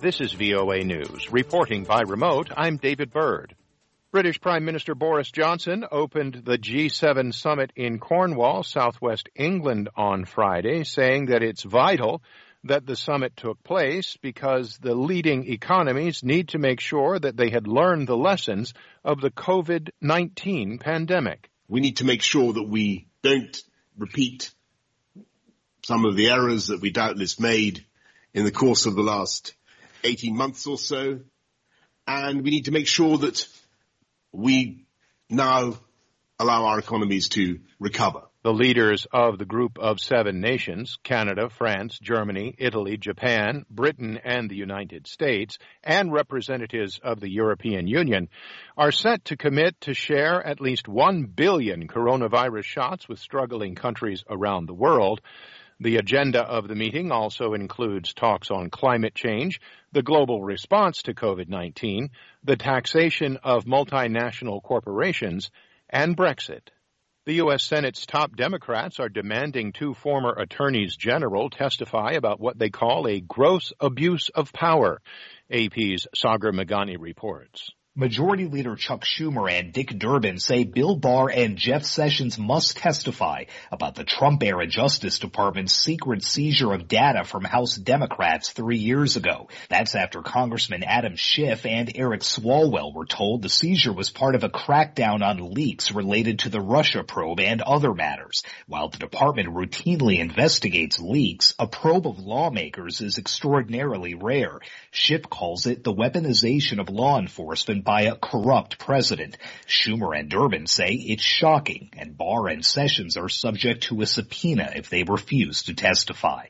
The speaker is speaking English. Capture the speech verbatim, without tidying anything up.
This is V O A News. Reporting by remote, I'm David Byrd. British Prime Minister Boris Johnson opened the G seven summit in Cornwall, southwest England, on Friday, saying that it's vital that the summit took place because the leading economies need to make sure that they had learned the lessons of the COVID nineteen pandemic. We need to make sure that we don't repeat some of the errors that we doubtless made in the course of the last eighteen months or so, and we need to make sure that we now allow our economies to recover. The leaders of the group of seven nations, Canada, France, Germany, Italy, Japan, Britain, and the United States, and representatives of the European Union, are set to commit to share at least one billion coronavirus shots with struggling countries around the world. The agenda of the meeting also includes talks on climate change, the global response to COVID nineteen, the taxation of multinational corporations, and Brexit. The U S Senate's top Democrats are demanding two former attorneys general testify about what they call a gross abuse of power. A P's Sagar Meghani reports. Majority Leader Chuck Schumer and Dick Durbin say Bill Barr and Jeff Sessions must testify about the Trump-era Justice Department's secret seizure of data from House Democrats three years ago. That's after Congressman Adam Schiff and Eric Swalwell were told the seizure was part of a crackdown on leaks related to the Russia probe and other matters. While the department routinely investigates leaks, a probe of lawmakers is extraordinarily rare. Schiff calls it the weaponization of law enforcement by a corrupt president. Schumer and Durbin say it's shocking, and Barr and Sessions are subject to a subpoena if they refuse to testify.